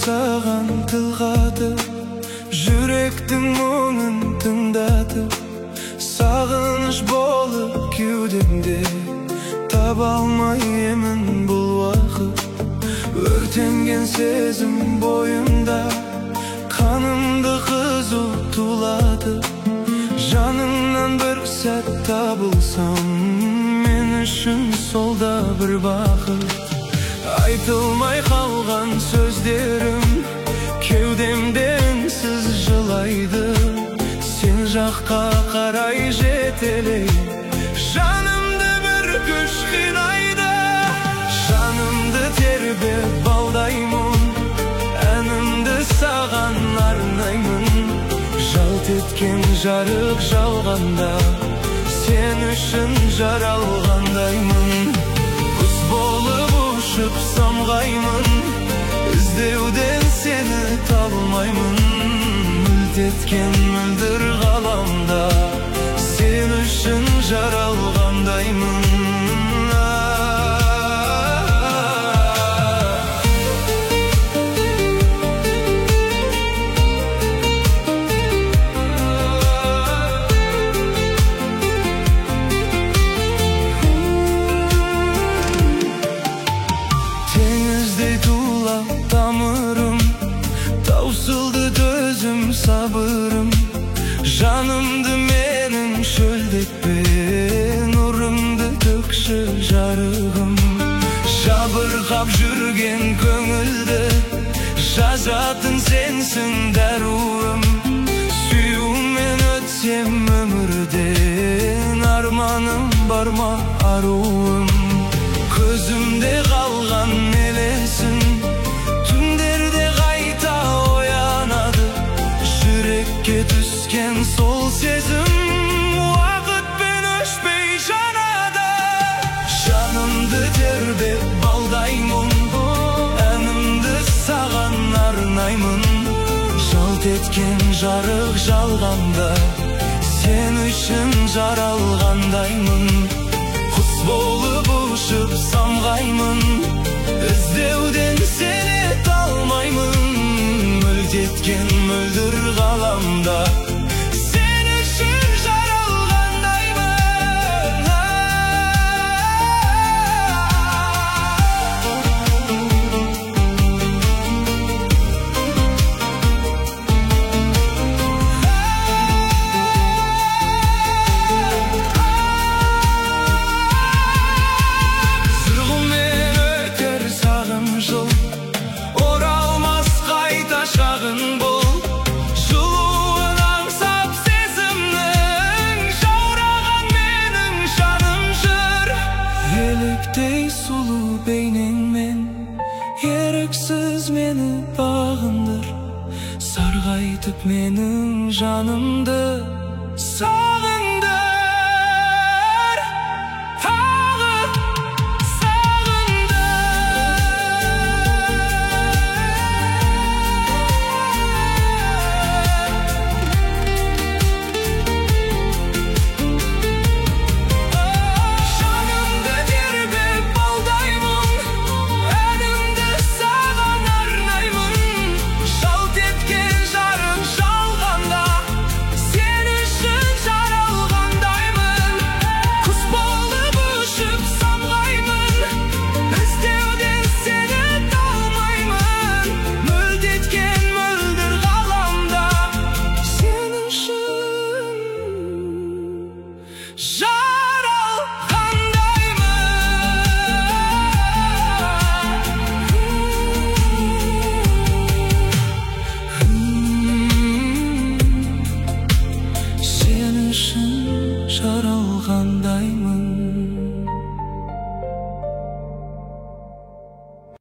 саған тіл қатып, жүректің мұңын тыңдатып, сағыныш болып кеудемде таба алмай емін бұл уақыт. Өртенген сезім бойымда қанымды қызу тулатып, жаныңнан бір сәт табылсам, мен үшін сол да бір бақыт. Айтылмай қалған сөздерім кеудемде үнсіз жылайды, сен жаққа қарай жетелей жанымды бір күш қинайды. Жанымды тербеп балдаймын, әнімді саған арнаймын. Жалт еткен жарық жалғанда, сен үшін жаралғандаймын. Құс болып ұшып самғаймын, іздеуден сені табылмаймын. Мүлт еткен мөлдір ғаламда, сен үшін жаралғандаймын. Тамырым таусылды, төзім сабырым, жанымды менің шөлдетпе, нұрыңды төкші жарығым. Жабырқап жүрген көңілді жазатын сенсің дәруім. Сүюмен өтсем өмірден, арманым бар ма аруым. Көзімде қалған елесің, түндерде қайта оянады, жүрекке түскен сол сезім уақытпен өшпей жанады. Жанымды тербеп балдаймын, әнімді саған арнаймын. Жалт еткен жарық жалғанда, сен үшін жаралғандаймын. Құс болып ұшып самғаймын, іздеуден сені талмаймын. Мүлт еткен мөлдір ғаламда, сен үшін жаралғандаймын. Сырғымен өтер сағым жыл, оралмас қайта шағын бұл. Жылуын аңсап сезімнің, жаураған менің жаным жыр. Еліктей сұлу бейнеңмен еріксіз мені бағындыр, сарғайтып менің жанымды.